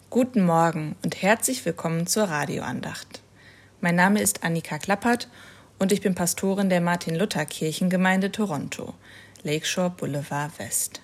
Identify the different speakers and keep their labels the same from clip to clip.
Speaker 1: Guten Morgen und herzlich willkommen zur Radioandacht. Mein Name ist Annika Klappert und ich bin Pastorin der Martin-Luther-Kirchengemeinde Toronto, Lakeshore Boulevard West.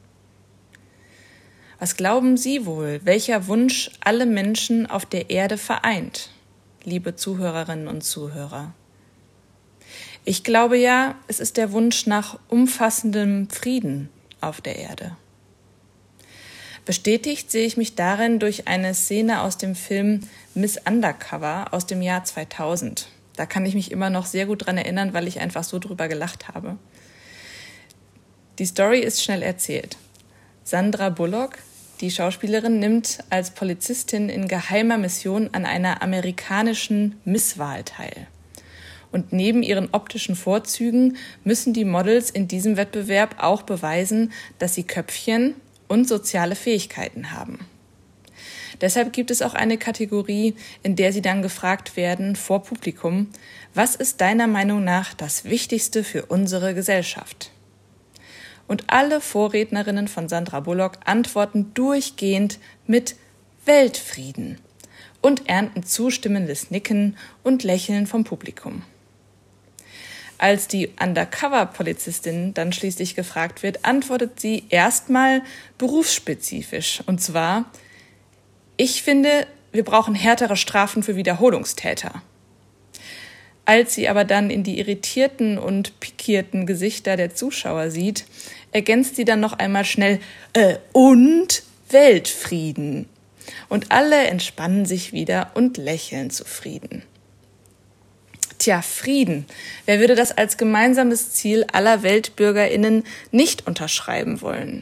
Speaker 1: Was glauben Sie wohl, welcher Wunsch alle Menschen auf der Erde vereint, liebe Zuhörerinnen und Zuhörer? Ich glaube ja, es ist der Wunsch nach umfassendem Frieden auf der Erde. Bestätigt sehe ich mich darin durch eine Szene aus dem Film Miss Undercover aus dem Jahr 2000. Da kann ich mich immer noch sehr gut dran erinnern, weil ich einfach so drüber gelacht habe. Die Story ist schnell erzählt. Sandra Bullock, die Schauspielerin, nimmt als Polizistin in geheimer Mission an einer amerikanischen Misswahl teil. Und neben ihren optischen Vorzügen müssen die Models in diesem Wettbewerb auch beweisen, dass sie Köpfchen und soziale Fähigkeiten haben. Deshalb gibt es auch eine Kategorie, in der sie dann gefragt werden vor Publikum: Was ist deiner Meinung nach das Wichtigste für unsere Gesellschaft? Und alle Vorrednerinnen von Sandra Bullock antworten durchgehend mit Weltfrieden und ernten zustimmendes Nicken und Lächeln vom Publikum. Als die Undercover-Polizistin dann schließlich gefragt wird, antwortet sie erstmal berufsspezifisch. Und zwar: Ich finde, wir brauchen härtere Strafen für Wiederholungstäter. Als sie aber dann in die irritierten und pikierten Gesichter der Zuschauer sieht, ergänzt sie dann noch einmal schnell und Weltfrieden. Und alle entspannen sich wieder und lächeln zufrieden. Tja, Frieden. Wer würde das als gemeinsames Ziel aller WeltbürgerInnen nicht unterschreiben wollen?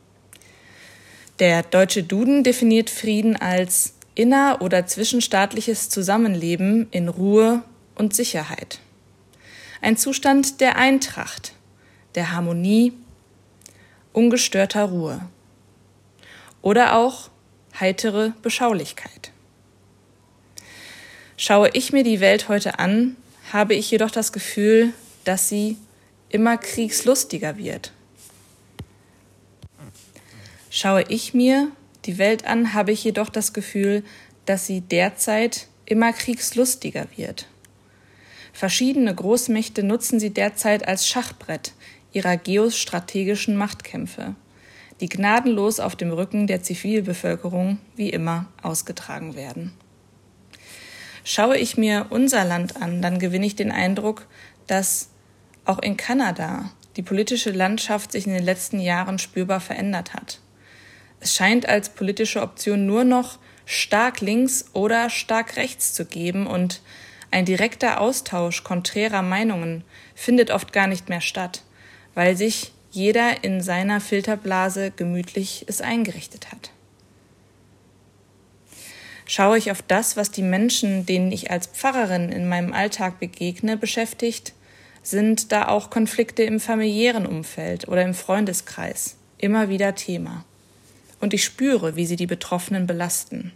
Speaker 1: Der Deutsche Duden definiert Frieden als inner- oder zwischenstaatliches Zusammenleben in Ruhe und Sicherheit. Ein Zustand der Eintracht, der Harmonie, ungestörter Ruhe. Oder auch heitere Beschaulichkeit. Schaue ich mir die Welt heute an, habe ich jedoch das Gefühl, dass sie immer kriegslustiger wird. Schaue ich mir die Welt an, habe ich jedoch das Gefühl, dass sie derzeit immer kriegslustiger wird. Verschiedene Großmächte nutzen sie derzeit als Schachbrett ihrer geostrategischen Machtkämpfe, die gnadenlos auf dem Rücken der Zivilbevölkerung wie immer ausgetragen werden. Schaue ich mir unser Land an, dann gewinne ich den Eindruck, dass auch in Kanada die politische Landschaft sich in den letzten Jahren spürbar verändert hat. Es scheint als politische Option nur noch stark links oder stark rechts zu geben und ein direkter Austausch konträrer Meinungen findet oft gar nicht mehr statt, weil sich jeder in seiner Filterblase gemütlich es eingerichtet hat. Schaue ich auf das, was die Menschen, denen ich als Pfarrerin in meinem Alltag begegne, beschäftigt, sind da auch Konflikte im familiären Umfeld oder im Freundeskreis immer wieder Thema. Und ich spüre, wie sie die Betroffenen belasten.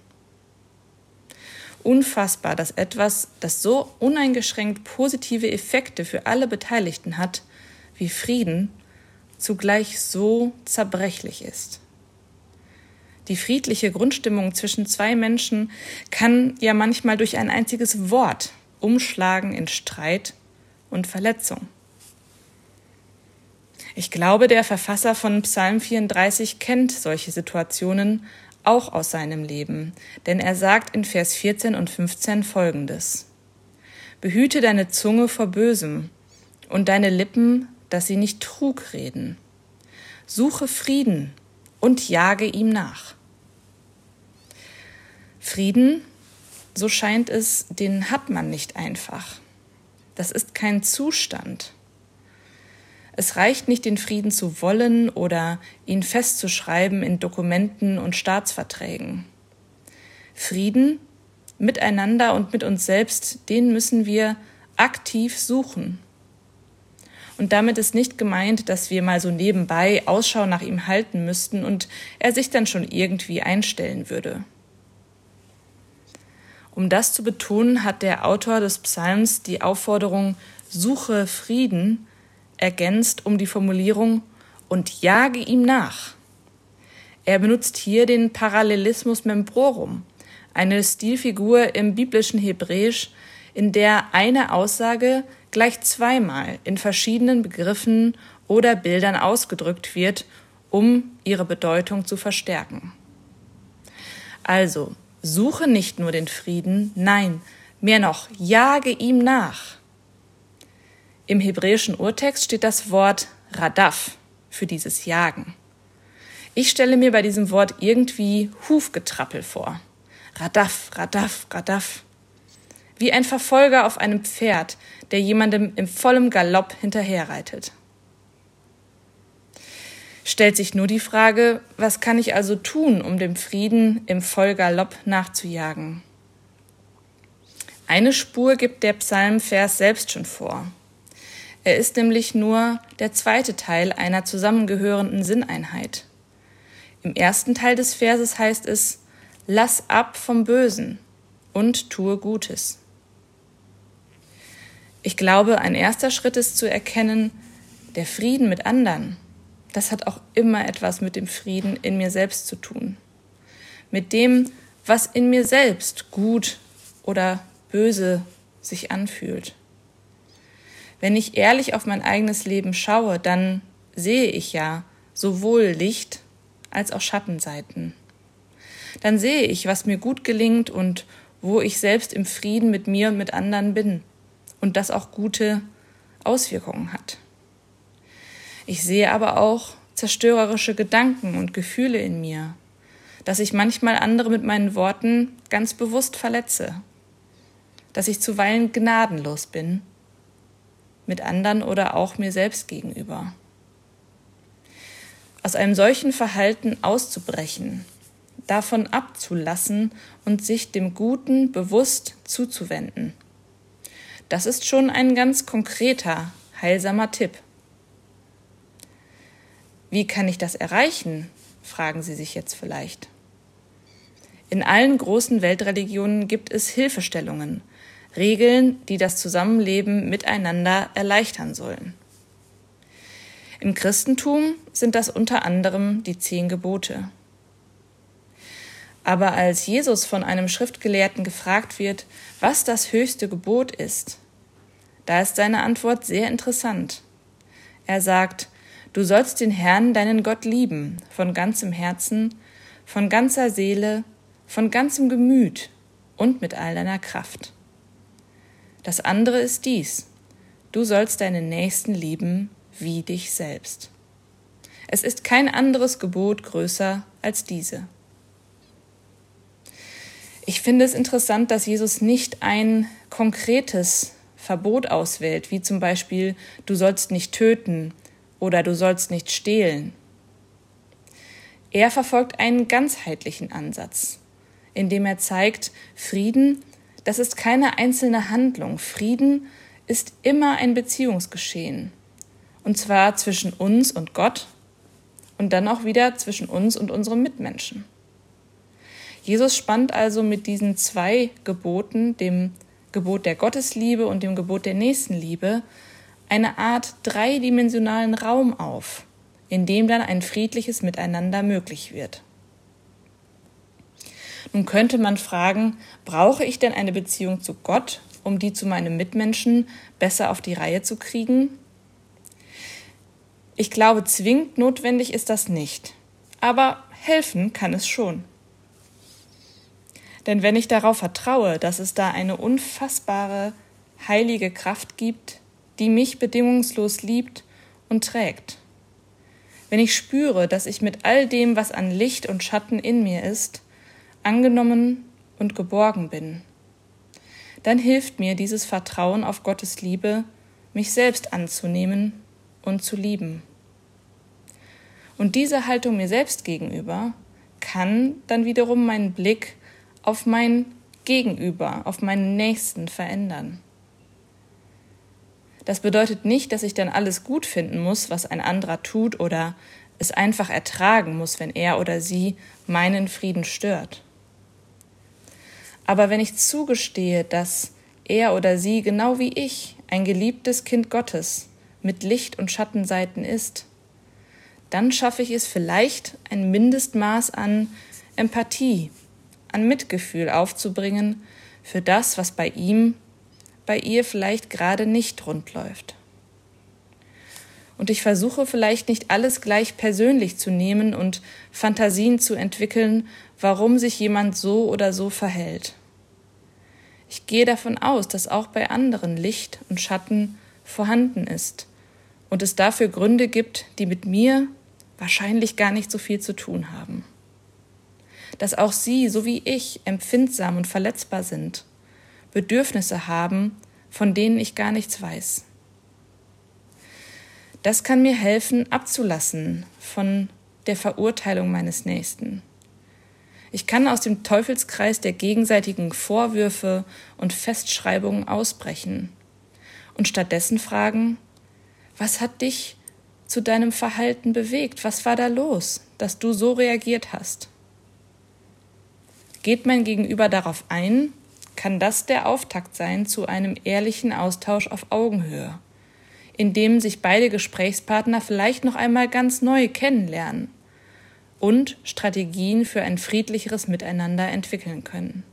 Speaker 1: Unfassbar, dass etwas, das so uneingeschränkt positive Effekte für alle Beteiligten hat, wie Frieden, zugleich so zerbrechlich ist. Die friedliche Grundstimmung zwischen zwei Menschen kann ja manchmal durch ein einziges Wort umschlagen in Streit und Verletzung. Ich glaube, der Verfasser von Psalm 34 kennt solche Situationen auch aus seinem Leben, denn er sagt in Vers 14 und 15 Folgendes: Behüte deine Zunge vor Bösem und deine Lippen, dass sie nicht Trug reden. Suche Frieden und jage ihm nach. Frieden, so scheint es, den hat man nicht einfach. Das ist kein Zustand. Es reicht nicht, den Frieden zu wollen oder ihn festzuschreiben in Dokumenten und Staatsverträgen. Frieden miteinander und mit uns selbst, den müssen wir aktiv suchen. Und damit ist nicht gemeint, dass wir mal so nebenbei Ausschau nach ihm halten müssten und er sich dann schon irgendwie einstellen würde. Um das zu betonen, hat der Autor des Psalms die Aufforderung „Suche Frieden“ ergänzt um die Formulierung „und jage ihm nach“. Er benutzt hier den Parallelismus membrorum, eine Stilfigur im biblischen Hebräisch, in der eine Aussage gleich zweimal in verschiedenen Begriffen oder Bildern ausgedrückt wird, um ihre Bedeutung zu verstärken. Also, suche nicht nur den Frieden, nein, mehr noch, jage ihm nach. Im hebräischen Urtext steht das Wort Radaf für dieses Jagen. Ich stelle mir bei diesem Wort irgendwie Hufgetrappel vor. Radaf, Radaf, Radaf. Wie ein Verfolger auf einem Pferd, der jemandem im vollem Galopp hinterherreitet. Stellt sich nur die Frage, was kann ich also tun, um dem Frieden im Vollgalopp nachzujagen? Eine Spur gibt der Psalmvers selbst schon vor. Er ist nämlich nur der zweite Teil einer zusammengehörenden Sinneinheit. Im ersten Teil des Verses heißt es: Lass ab vom Bösen und tue Gutes. Ich glaube, ein erster Schritt ist zu erkennen, der Frieden mit anderen, das hat auch immer etwas mit dem Frieden in mir selbst zu tun. Mit dem, was in mir selbst gut oder böse sich anfühlt. Wenn ich ehrlich auf mein eigenes Leben schaue, dann sehe ich ja sowohl Licht als auch Schattenseiten. Dann sehe ich, was mir gut gelingt und wo ich selbst im Frieden mit mir und mit anderen bin und das auch gute Auswirkungen hat. Ich sehe aber auch zerstörerische Gedanken und Gefühle in mir, dass ich manchmal andere mit meinen Worten ganz bewusst verletze, dass ich zuweilen gnadenlos bin, mit anderen oder auch mir selbst gegenüber. Aus einem solchen Verhalten auszubrechen, davon abzulassen und sich dem Guten bewusst zuzuwenden, das ist schon ein ganz konkreter, heilsamer Tipp. Wie kann ich das erreichen, fragen Sie sich jetzt vielleicht. In allen großen Weltreligionen gibt es Hilfestellungen, Regeln, die das Zusammenleben miteinander erleichtern sollen. Im Christentum sind das unter anderem die 10 Gebote. Aber als Jesus von einem Schriftgelehrten gefragt wird, was das höchste Gebot ist, da ist seine Antwort sehr interessant. Er sagt: Du sollst den Herrn, deinen Gott, lieben, von ganzem Herzen, von ganzer Seele, von ganzem Gemüt und mit all deiner Kraft. Das andere ist dies: Du sollst deinen Nächsten lieben wie dich selbst. Es ist kein anderes Gebot größer als diese. Ich finde es interessant, dass Jesus nicht ein konkretes Verbot auswählt, wie zum Beispiel: Du sollst nicht töten oder du sollst nicht stehlen. Er verfolgt einen ganzheitlichen Ansatz, indem er zeigt, Frieden, das ist keine einzelne Handlung. Frieden ist immer ein Beziehungsgeschehen. Und zwar zwischen uns und Gott und dann auch wieder zwischen uns und unseren Mitmenschen. Jesus spannt also mit diesen 2 Geboten, dem Gebot der Gottesliebe und dem Gebot der Nächstenliebe, eine Art dreidimensionalen Raum auf, in dem dann ein friedliches Miteinander möglich wird. Nun könnte man fragen, brauche ich denn eine Beziehung zu Gott, um die zu meinem Mitmenschen besser auf die Reihe zu kriegen? Ich glaube, zwingend notwendig ist das nicht, aber helfen kann es schon. Denn wenn ich darauf vertraue, dass es da eine unfassbare, heilige Kraft gibt, die mich bedingungslos liebt und trägt, wenn ich spüre, dass ich mit all dem, was an Licht und Schatten in mir ist, angenommen und geborgen bin, dann hilft mir dieses Vertrauen auf Gottes Liebe, mich selbst anzunehmen und zu lieben. Und diese Haltung mir selbst gegenüber kann dann wiederum meinen Blick auf mein Gegenüber, auf meinen Nächsten verändern. Das bedeutet nicht, dass ich dann alles gut finden muss, was ein anderer tut, oder es einfach ertragen muss, wenn er oder sie meinen Frieden stört. Aber wenn ich zugestehe, dass er oder sie genau wie ich ein geliebtes Kind Gottes mit Licht- und Schattenseiten ist, dann schaffe ich es vielleicht, ein Mindestmaß an Empathie, an Mitgefühl aufzubringen für das, was bei ihm, bei ihr vielleicht gerade nicht rund läuft. Und ich versuche vielleicht nicht alles gleich persönlich zu nehmen und Fantasien zu entwickeln, warum sich jemand so oder so verhält. Ich gehe davon aus, dass auch bei anderen Licht und Schatten vorhanden ist und es dafür Gründe gibt, die mit mir wahrscheinlich gar nicht so viel zu tun haben. Dass auch sie, so wie ich, empfindsam und verletzbar sind, Bedürfnisse haben, von denen ich gar nichts weiß. Das kann mir helfen, abzulassen von der Verurteilung meines Nächsten. Ich kann aus dem Teufelskreis der gegenseitigen Vorwürfe und Festschreibungen ausbrechen und stattdessen fragen, was hat dich zu deinem Verhalten bewegt? Was war da los, dass du so reagiert hast? Geht mein Gegenüber darauf ein, kann das der Auftakt sein zu einem ehrlichen Austausch auf Augenhöhe, in dem sich beide Gesprächspartner vielleicht noch einmal ganz neu kennenlernen und Strategien für ein friedlicheres Miteinander entwickeln können.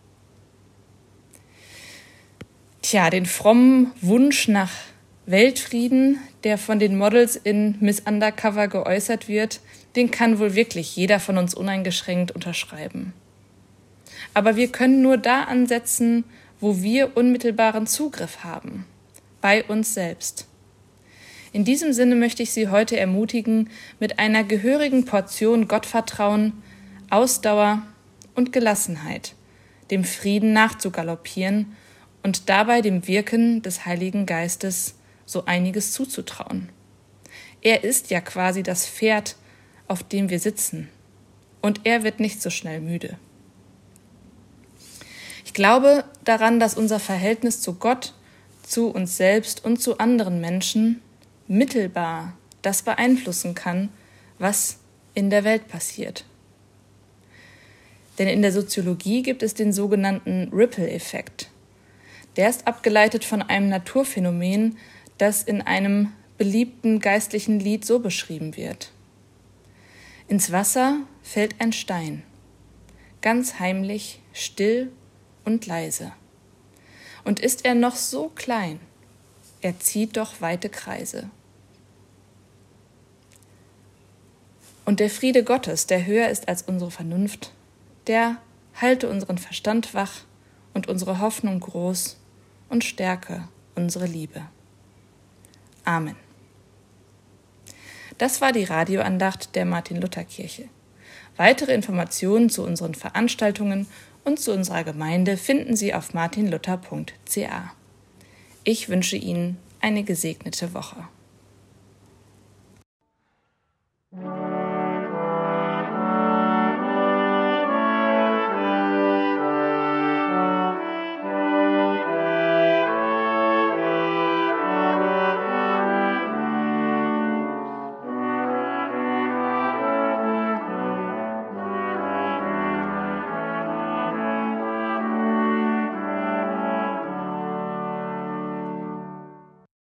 Speaker 1: Den frommen Wunsch nach Weltfrieden, der von den Models in Miss Undercover geäußert wird, den kann wohl wirklich jeder von uns uneingeschränkt unterschreiben. Aber wir können nur da ansetzen, wo wir unmittelbaren Zugriff haben, bei uns selbst. In diesem Sinne möchte ich Sie heute ermutigen, mit einer gehörigen Portion Gottvertrauen, Ausdauer und Gelassenheit dem Frieden nachzugaloppieren und dabei dem Wirken des Heiligen Geistes so einiges zuzutrauen. Er ist ja quasi das Pferd, auf dem wir sitzen, und er wird nicht so schnell müde. Ich glaube daran, dass unser Verhältnis zu Gott, zu uns selbst und zu anderen Menschen mittelbar das beeinflussen kann, was in der Welt passiert. Denn in der Soziologie gibt es den sogenannten Ripple-Effekt. Der ist abgeleitet von einem Naturphänomen, das in einem beliebten geistlichen Lied so beschrieben wird. Ins Wasser fällt ein Stein, ganz heimlich, still und leise. Und ist er noch so klein, er zieht doch weite Kreise. Und der Friede Gottes, der höher ist als unsere Vernunft, der halte unseren Verstand wach und unsere Hoffnung groß und stärke unsere Liebe. Amen. Das war die Radioandacht der Martin-Luther-Kirche. Weitere Informationen zu unseren Veranstaltungen und zu unserer Gemeinde finden Sie auf martinluther.ca. Ich wünsche Ihnen eine gesegnete Woche.